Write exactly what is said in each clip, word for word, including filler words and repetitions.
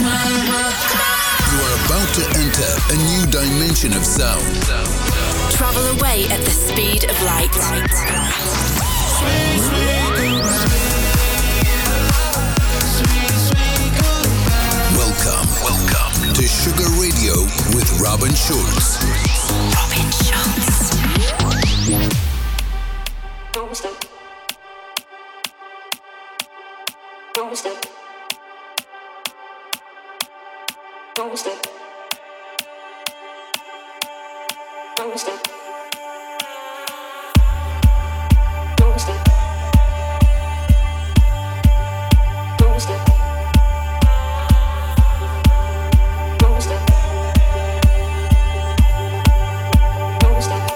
You are about to enter a new dimension of sound. Travel away at the speed of light. Welcome, welcome to Sugar Radio with Robin Schulz. Robin Schulz. Don't stop. Don't stop. Don't stop. Don't stop. Don't stop. Don't stop. Don't stop. Don't stop.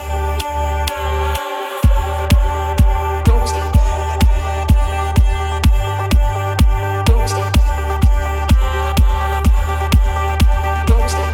Don't stop. Don't stop. Don't stop.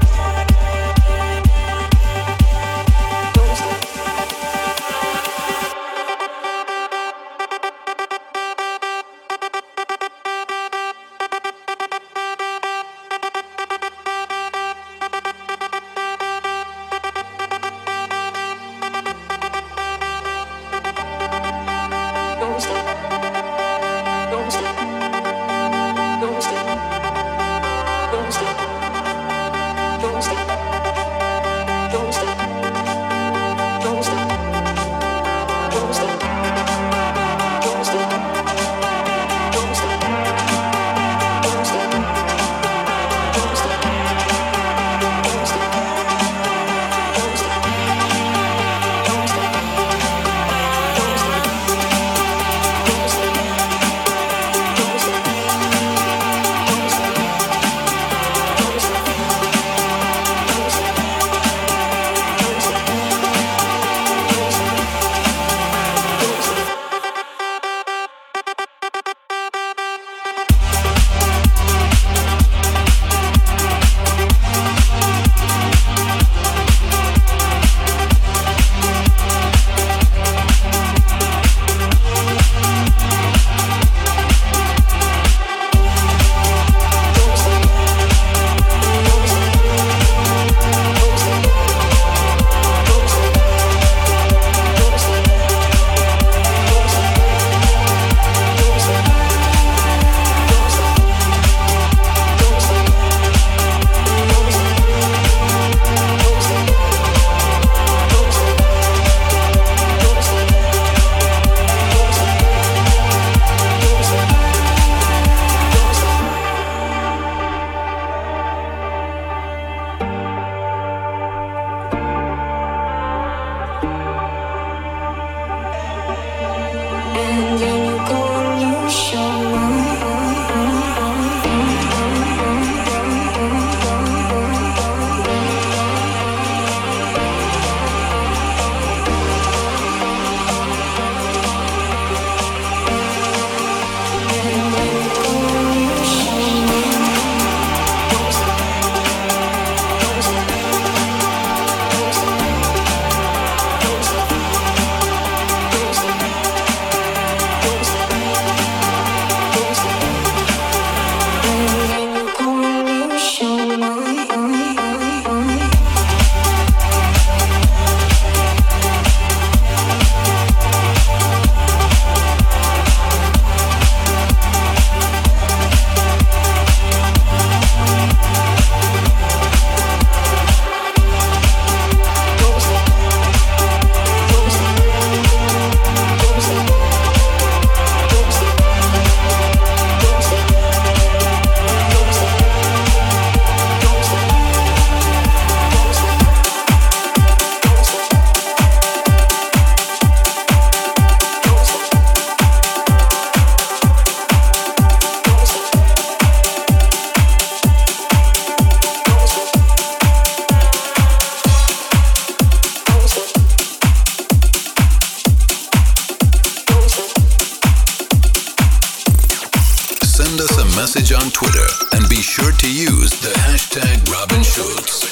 message on Twitter and be sure to use the hashtag Robin Schulz.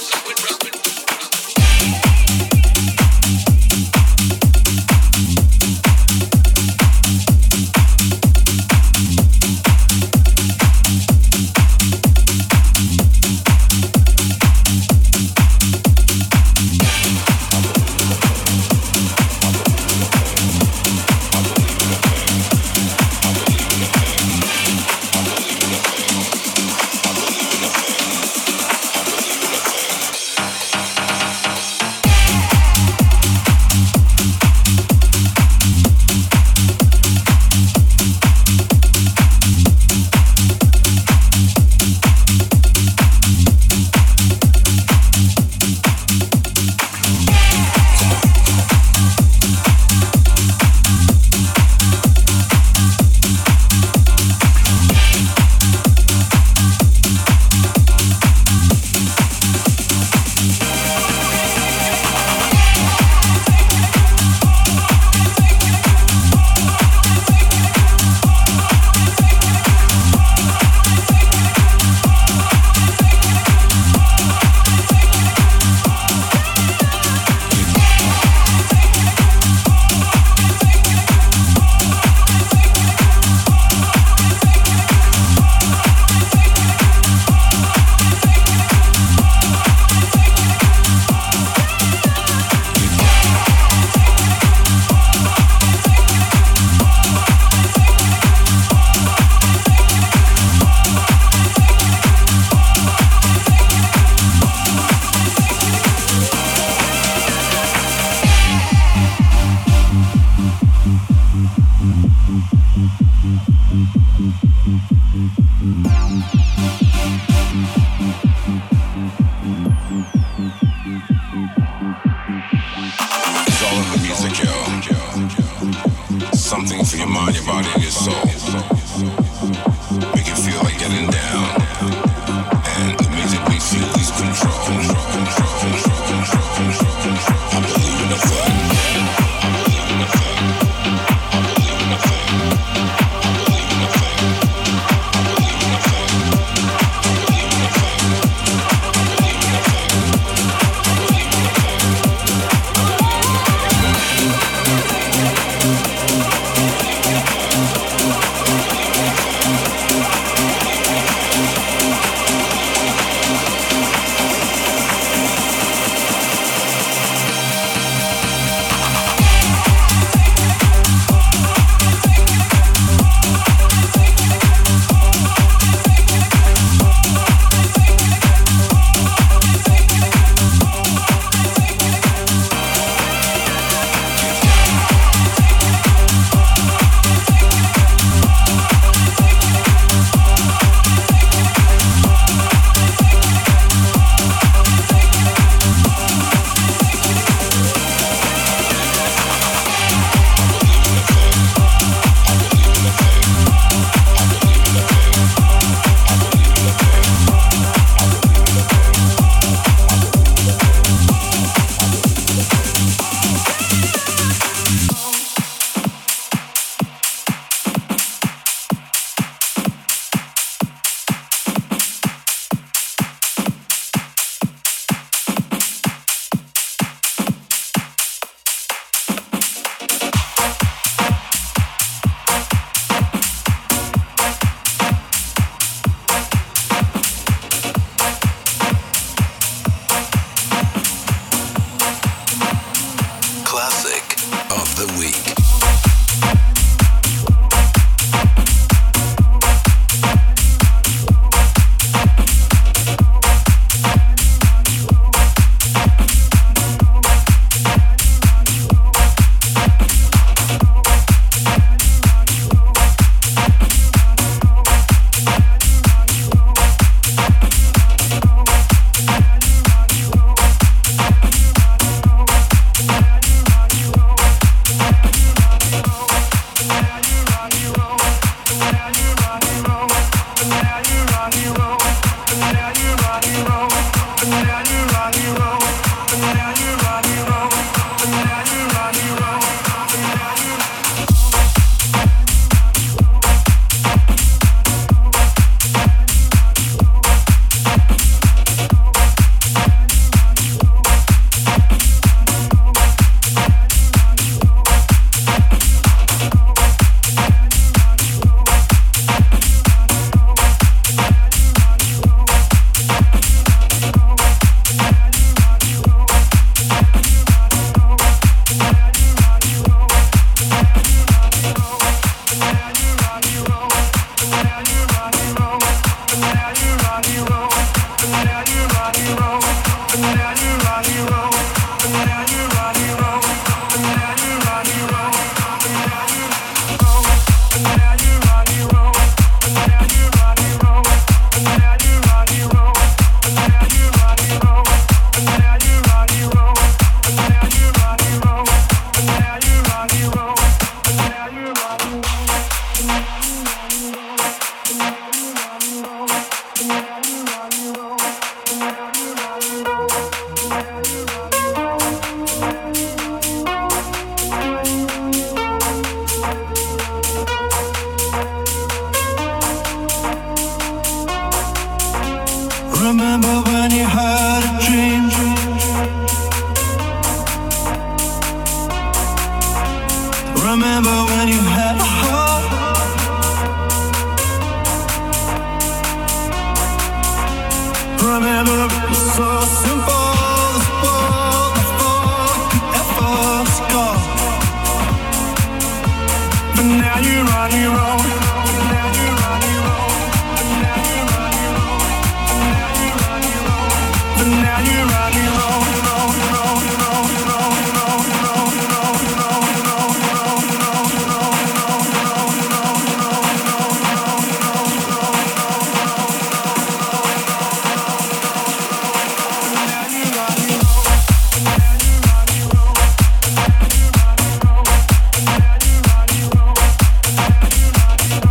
Now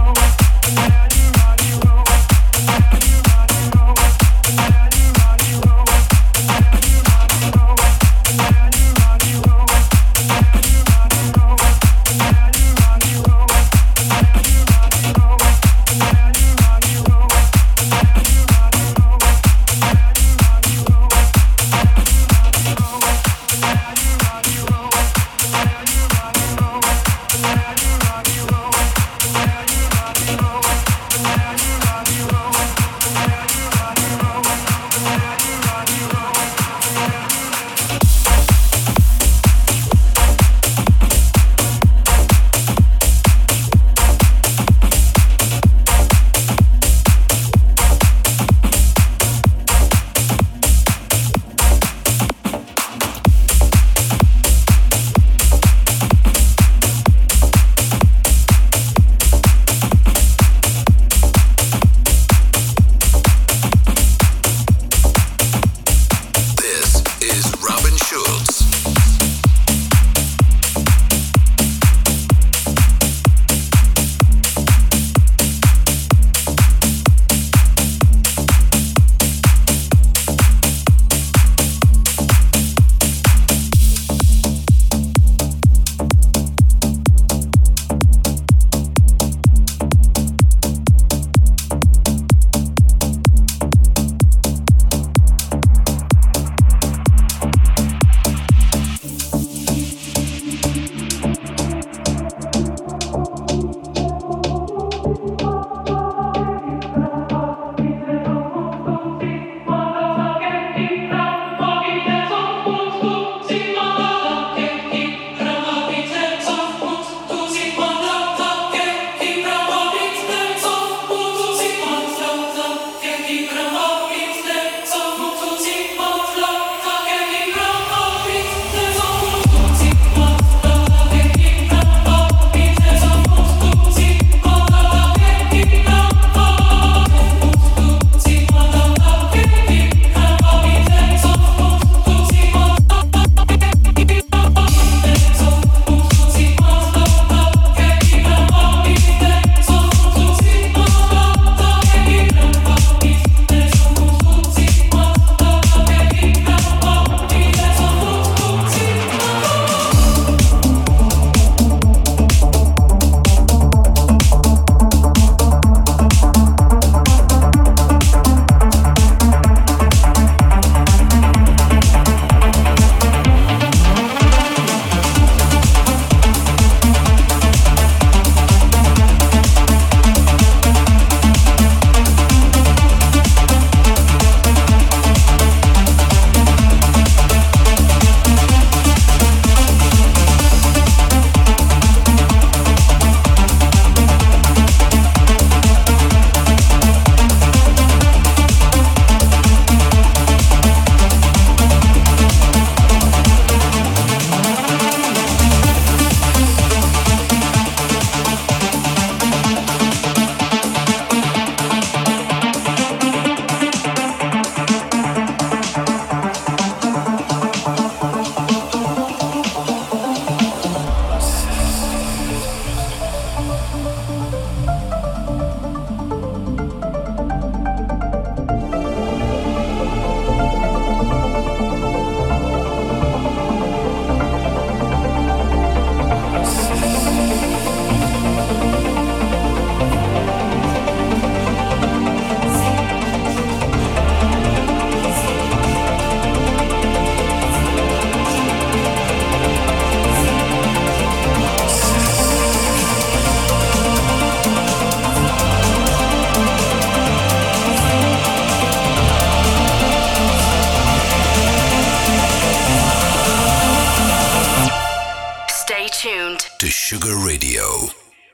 Sugar Radio.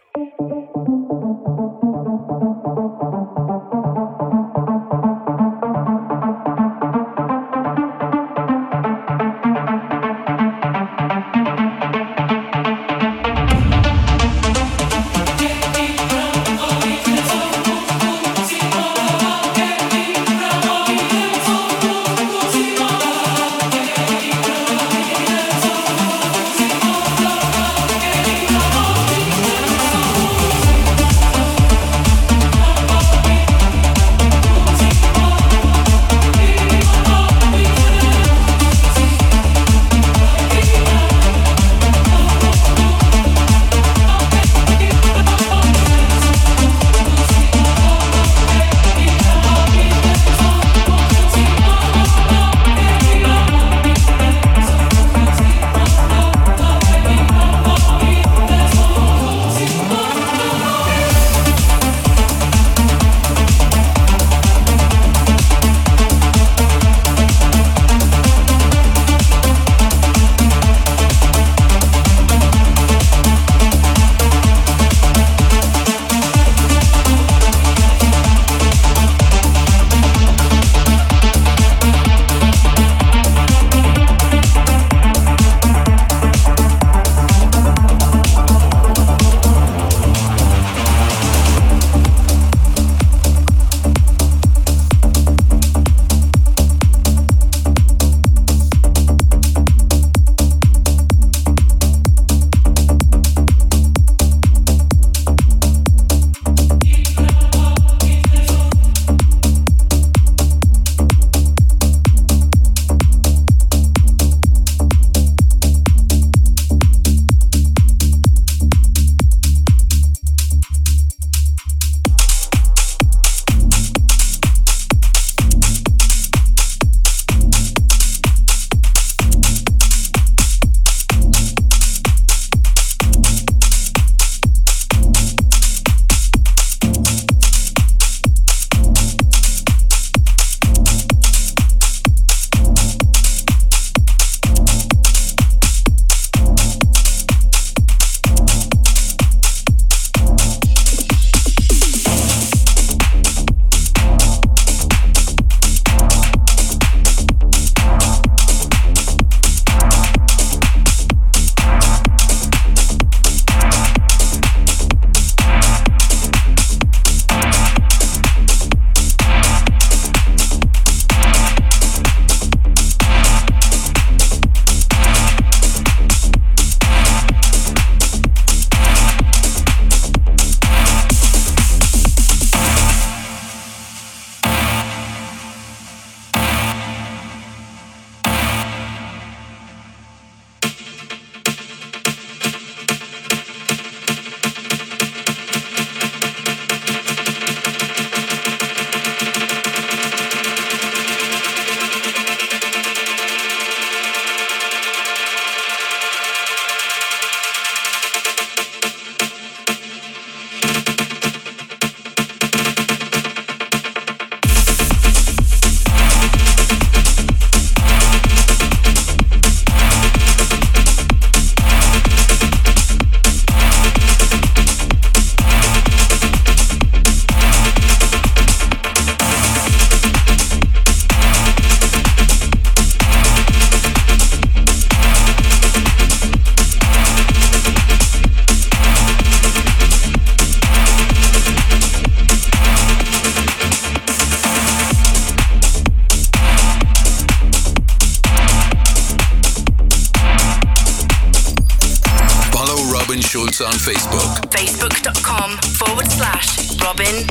Schulz on Facebook. Facebook.com forward slash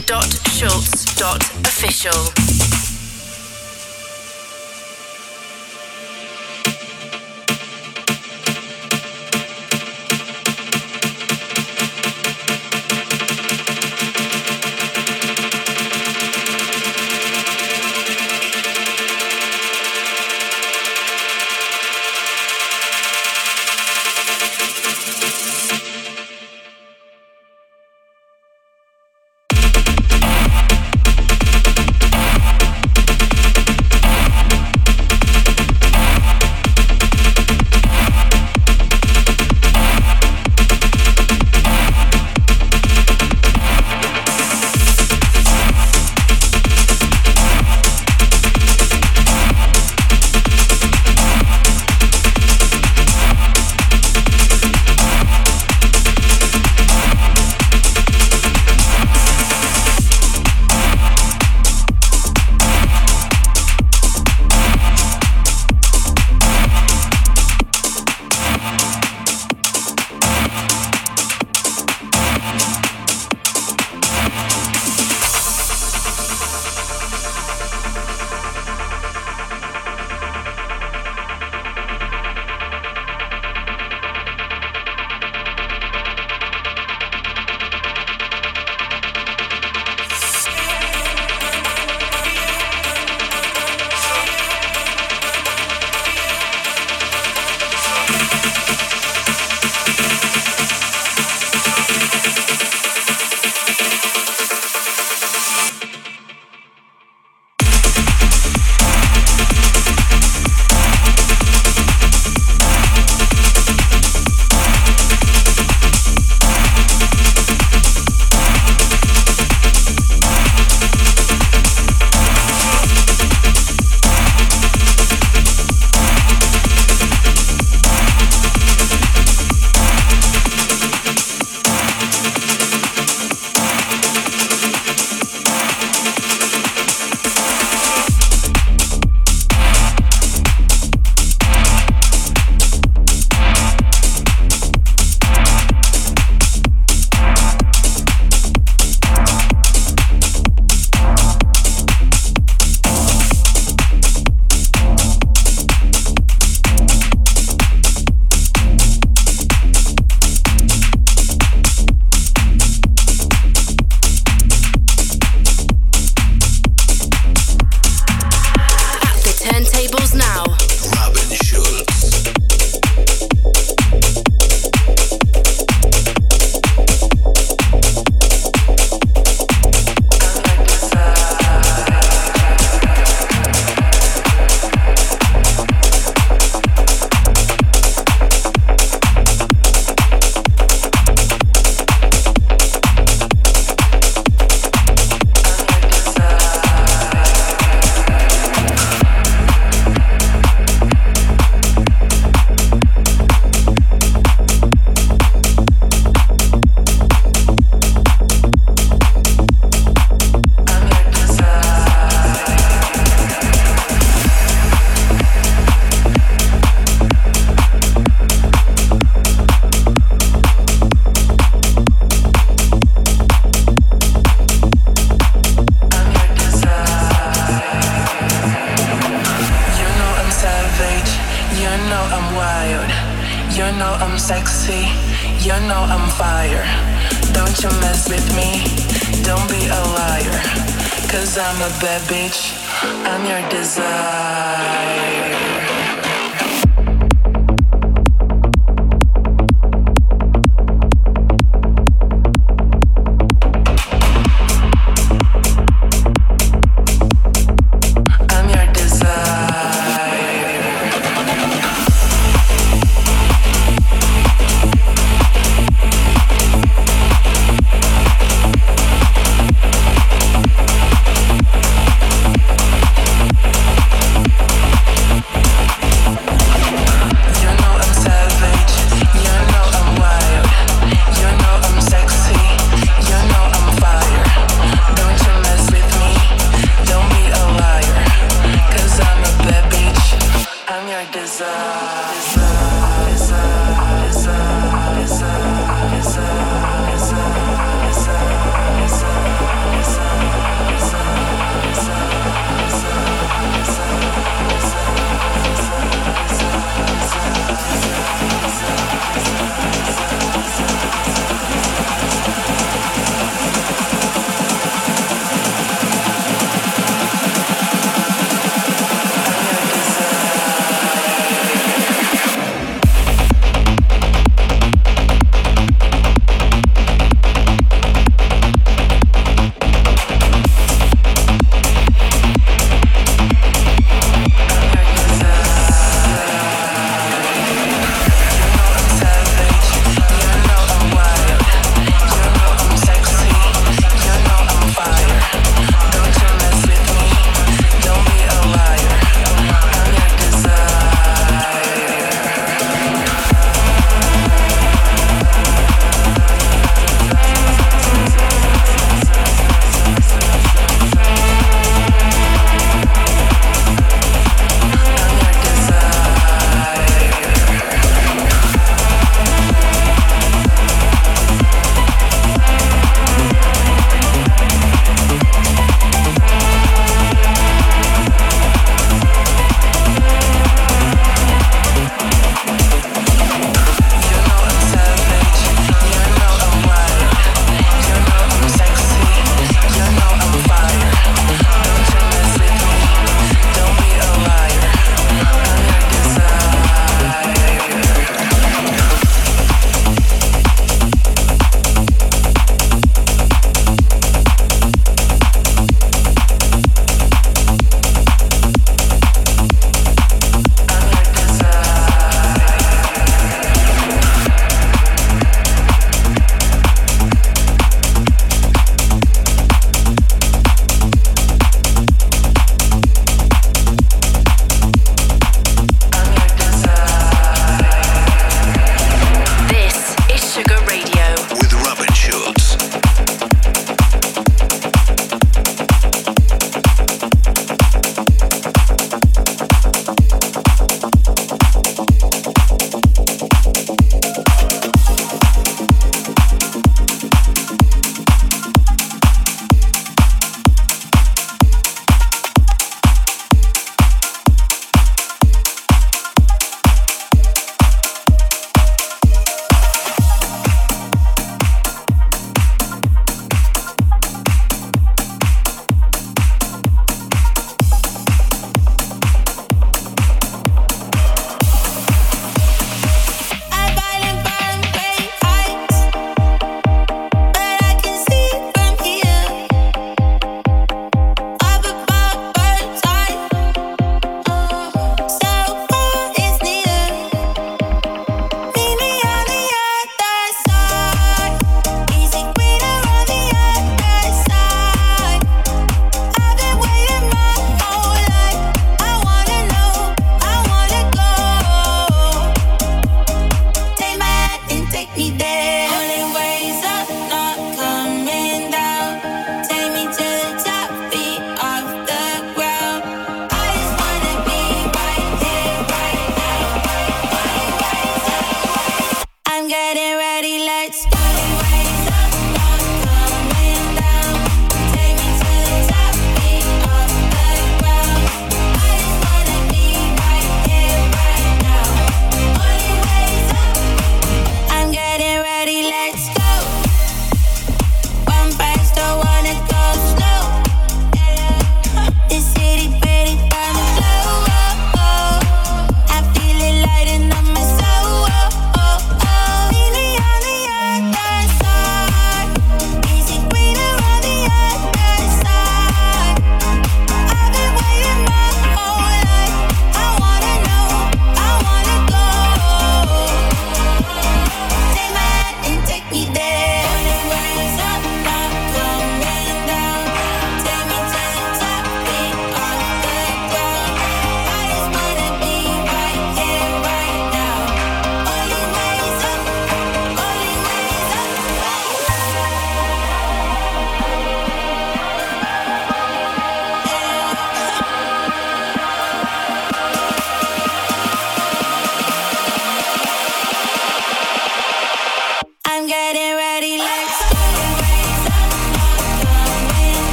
Robin.Schulz.official. turntables now. Robin Schulz. Bad bitch, I'm your desire.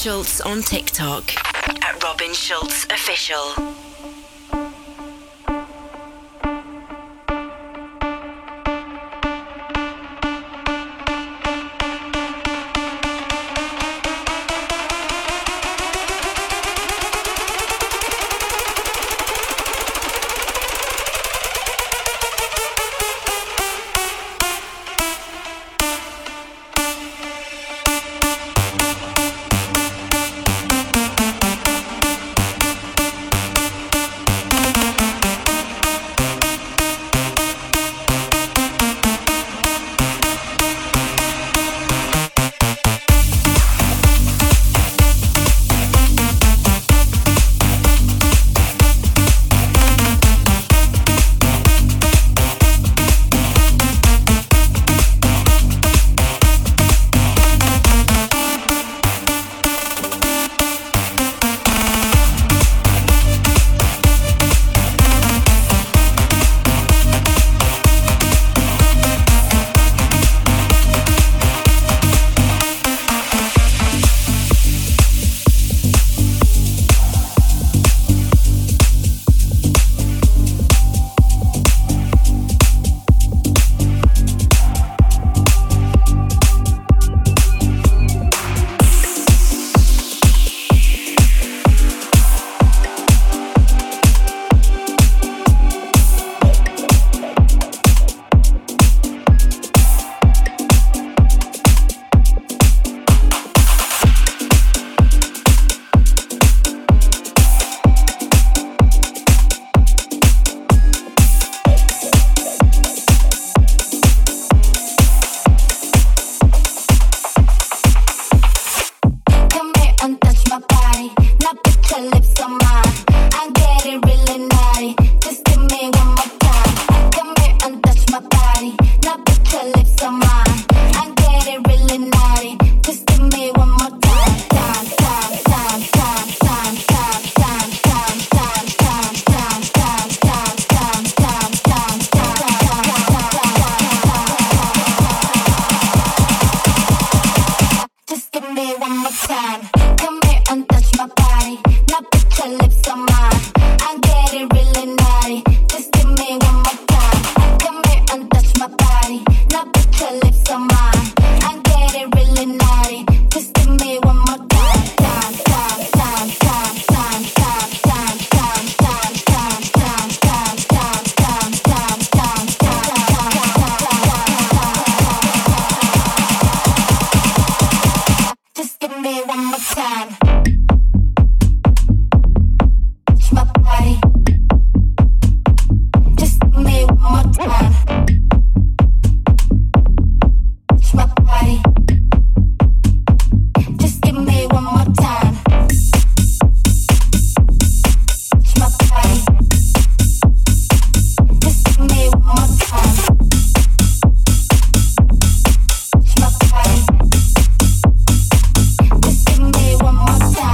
Schulz on TikTok at Robin Schulz Official. One more time.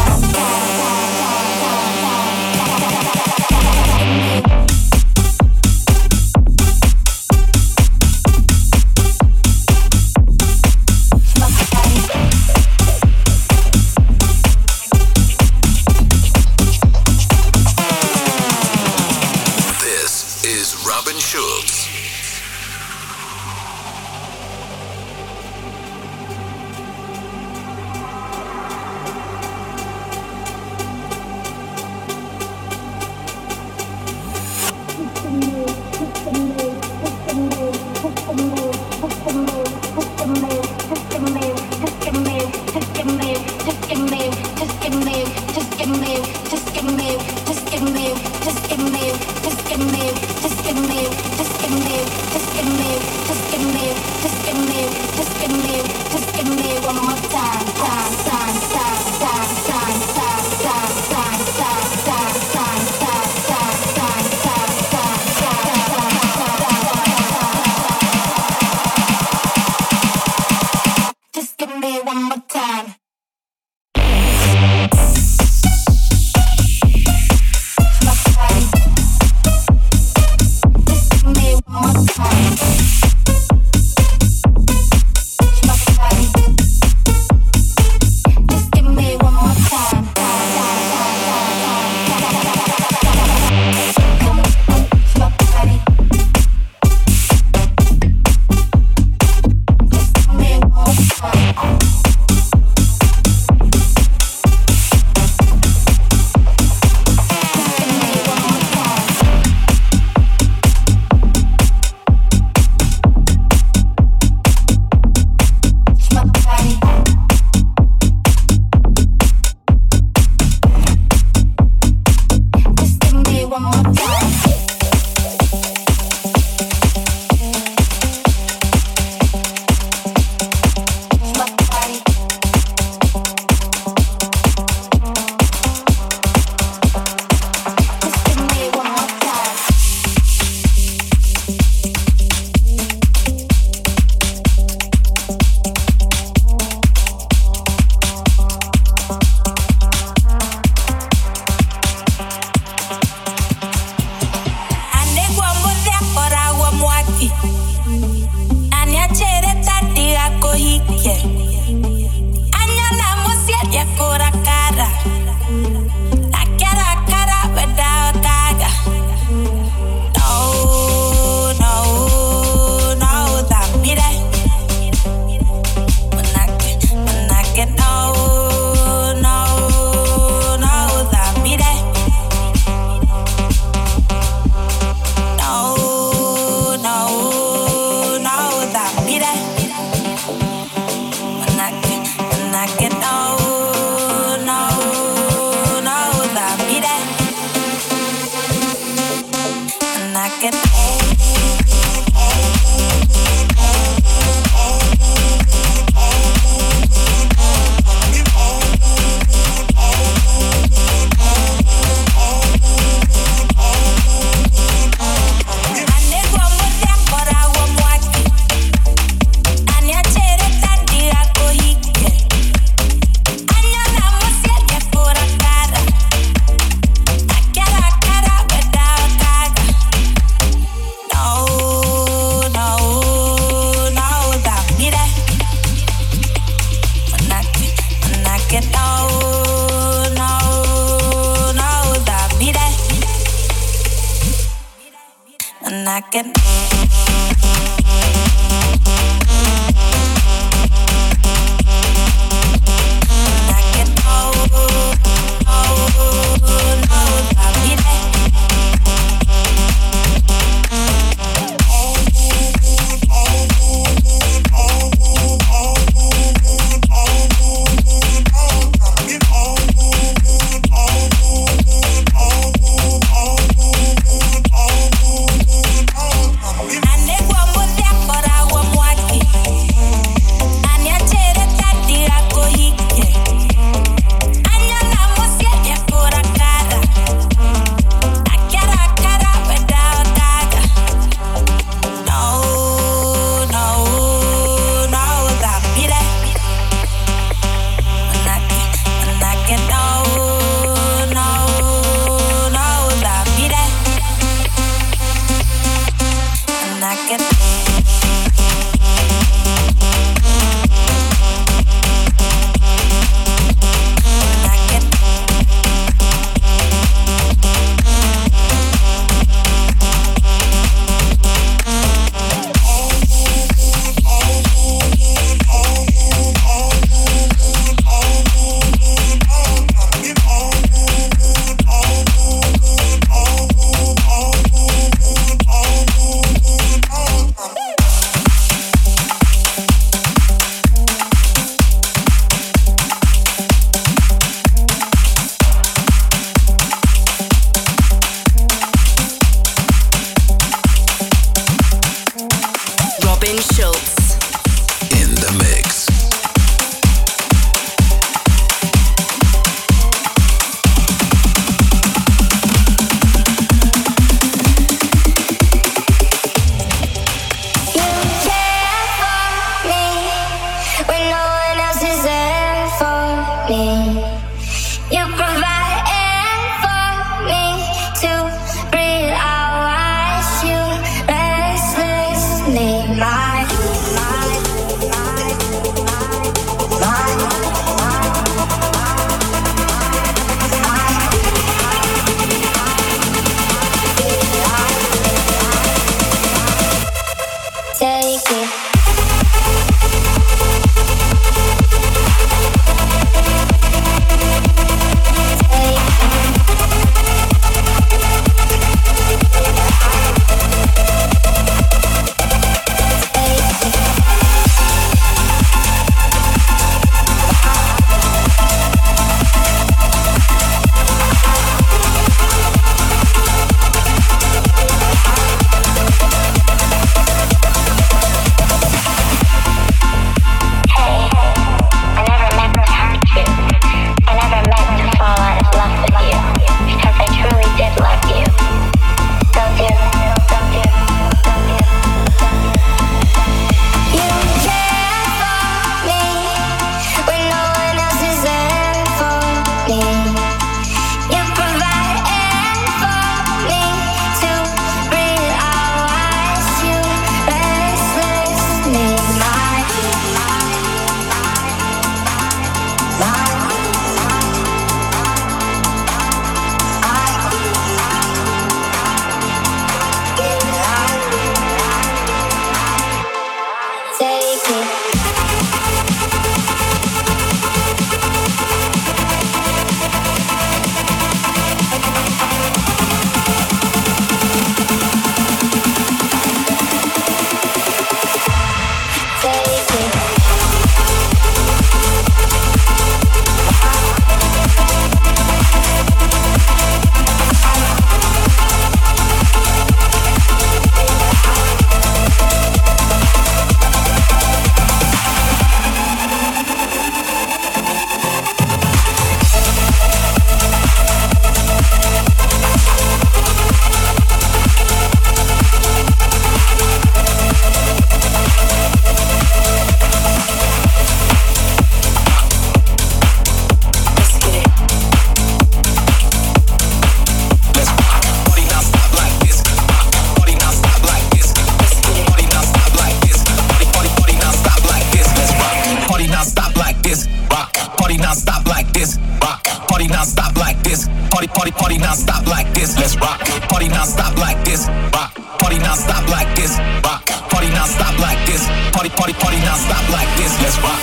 non-stop like this. Party, party, party non-stop like this. Let's rock. Party non-stop like this. Rock. Party non-stop like this. Rock. Party non-stop like this. Party, party, party non-stop like this. Let's rock.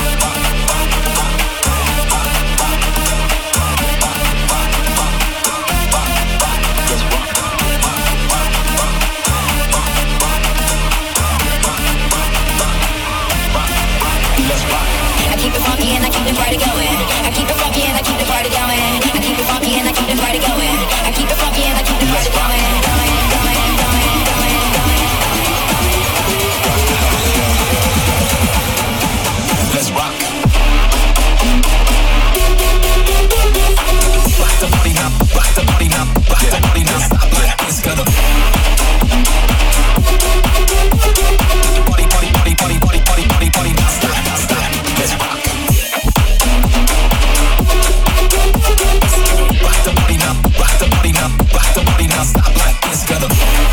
I keep it funky and I keep the party going. I keep it funky and I keep the party going. I keep it funky and I keep the party going. I keep it funky and I keep the party going. Going, going, going, going, going. Let's rock. Rock the party now, rock the party now, rock the party now. Stop like this, gonna. Party, party, party, party, party, party, party, party, now stop, now stop. Let's rock. Rock the party now, rock the party now, rock the party now. Stop like this, gonna.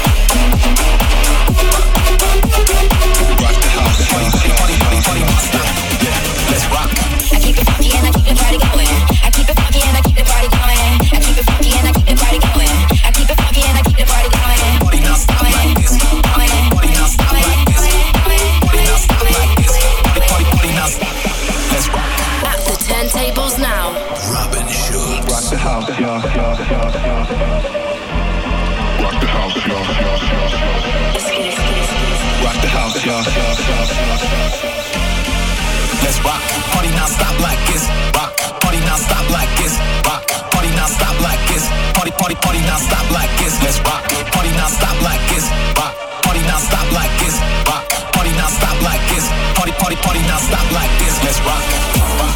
Rock the house, party, party, party, party, party, now stop. Yeah, let's rock. I keep it funky and I keep the party going. I keep it funky and I keep the party going. I keep it funky and I keep the party going. I keep it funky and I keep the party going. Party now stop like this. Party now stop like this. Party now stop like this. Party, party, party now stop. Let's rock. At the turntables now. Robin Schulz. Rock the house, y'all, y'all, y'all, y'all. Rock the house, y'all, y'all, y'all. Rock the house, y'all, y'all, y'all. Let's rock. Party now stop like this. Rock. Party now stop like this. Rock. Party now stop like this. Party, party, party now stop like this. Let's rock. Party now stop like this. Rock. Party now stop like this. Rock. Party now stop like this. Party, party, party now stop like this. Let's rock. Rock.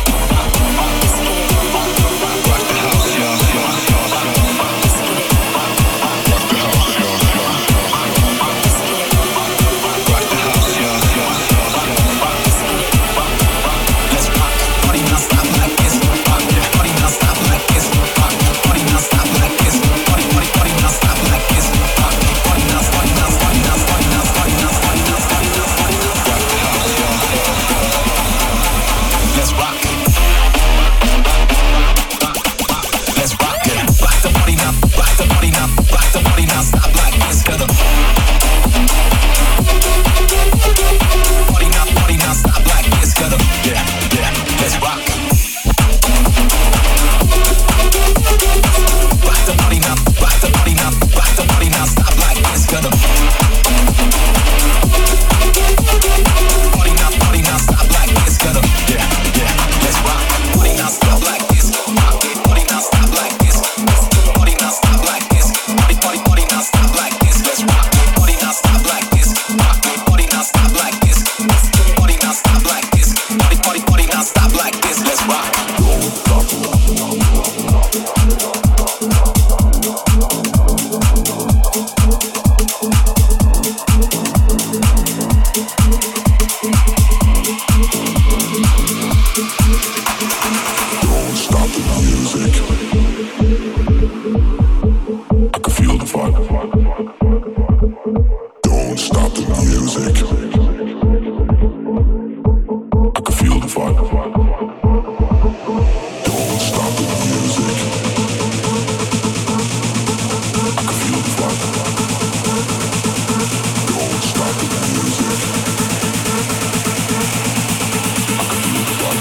Rock the house, y'all, y'all, y'all. Rock the house, y'all, y'all. Rock the house, y'all, y'all, y'all. Let's rock. Party now stop like this. Rock. Party now stop like this. Rock. Party now stop like this. Party, party, party now stop like this. Rock. Party now, party now, party now, party now, party now, party now, party now, party now. Rock the house, y'all, y'all. Let's rock. Let's rock it. Rock the party now. Rock the party now. Rock the party now. Stop like this. Gonna. Party now. Party now. Stop like this. Gonna. Yeah, yeah. Let's rock. Rock the party now. Rock the party now. Rock the party now. Stop like this. Gonna. Party now. Party now. Stop like this. Gonna. Yeah, yeah. Let's rock. Party now. Stop like this. Rock it. Party now. Stop like this. Party now. Stop like this. Party, party, party now. Stop like this. Let's rock. Party now. Stop like this. Rock it. Party now. Stop like this. Party now. Stop like this. Party, party, party now. Stop like this. Let's rock. Don't stop the music. I can feel the vibe. Don't stop the music. I can feel the vibe. Don't stop the music. I can feel the vibe. Don't stop the music. I can feel the vibe.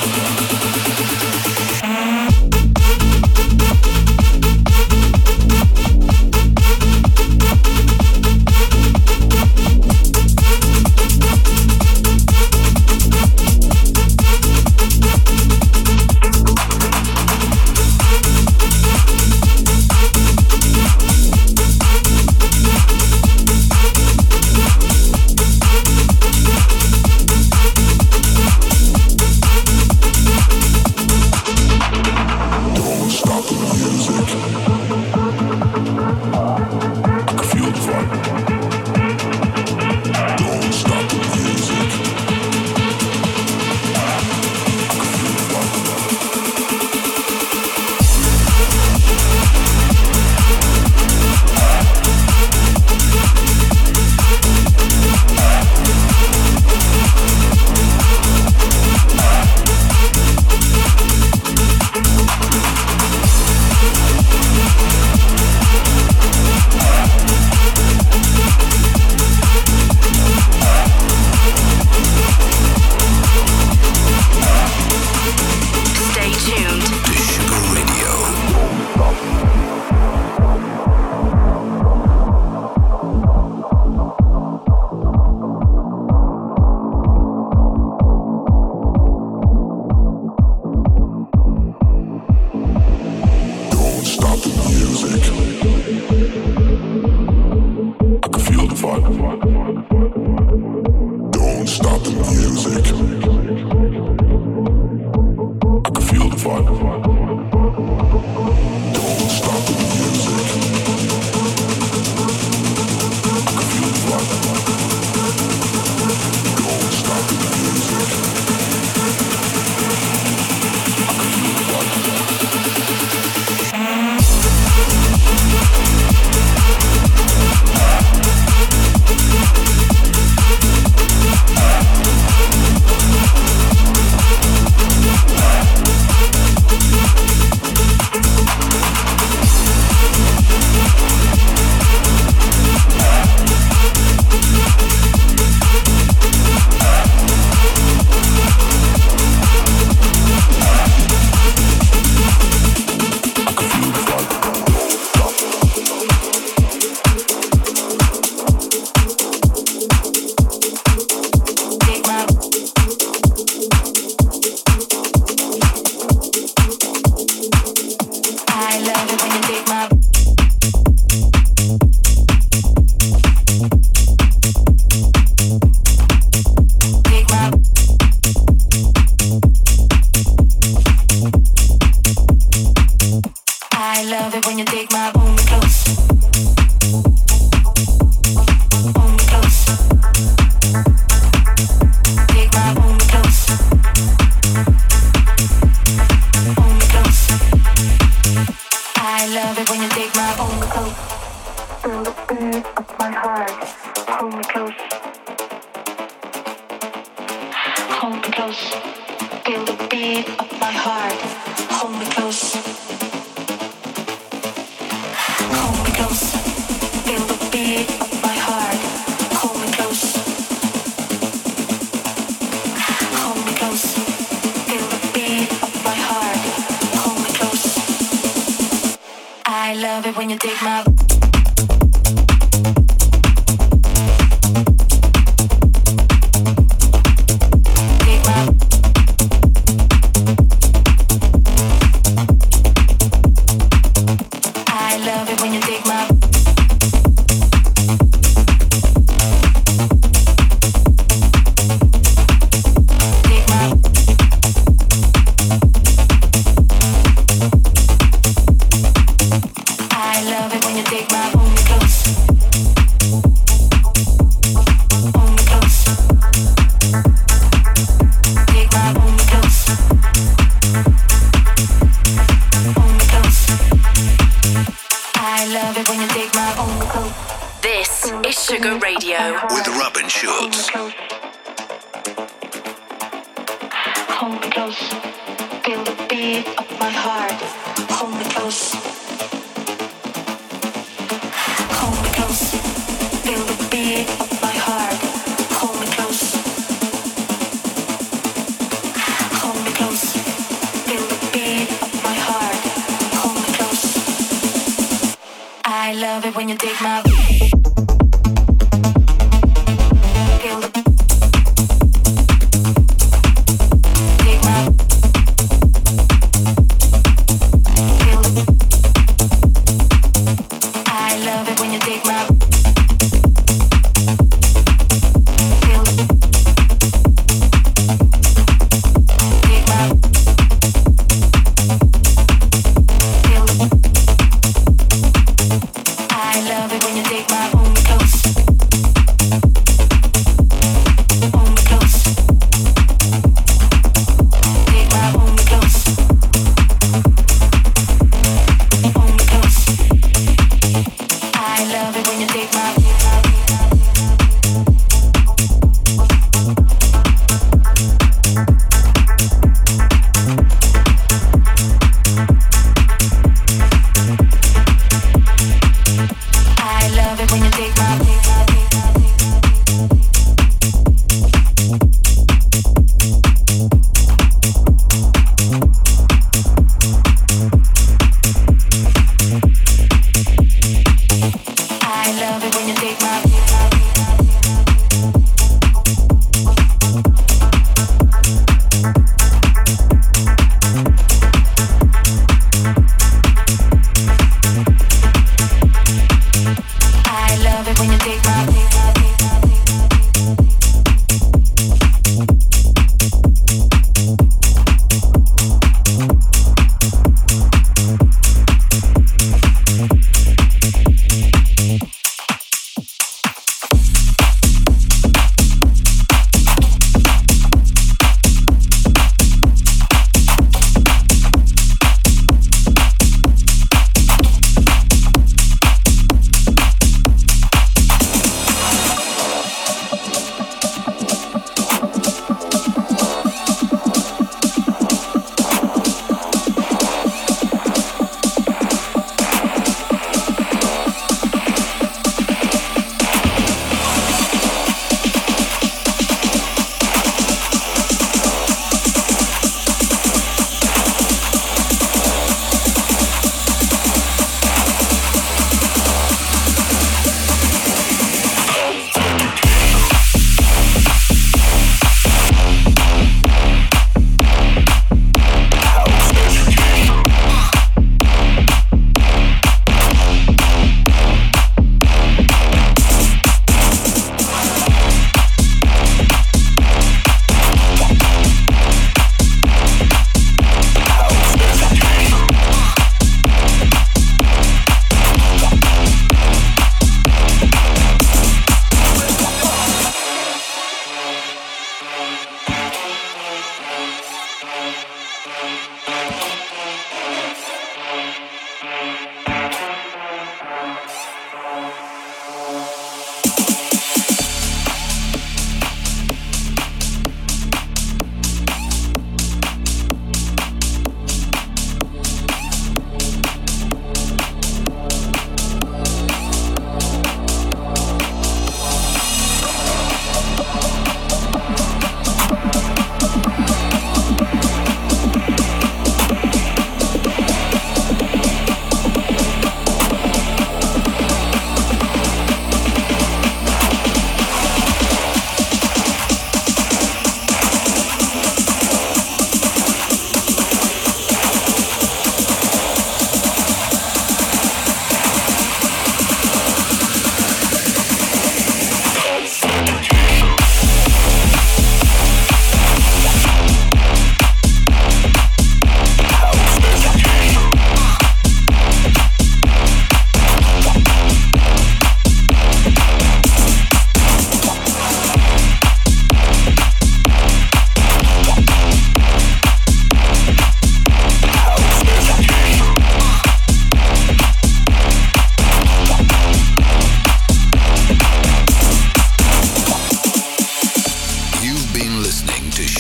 I love it when you take my own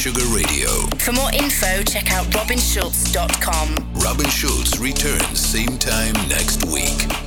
Sugar Radio. For more info, check out robin schultz dot com. Robin Schultz returns same time next week.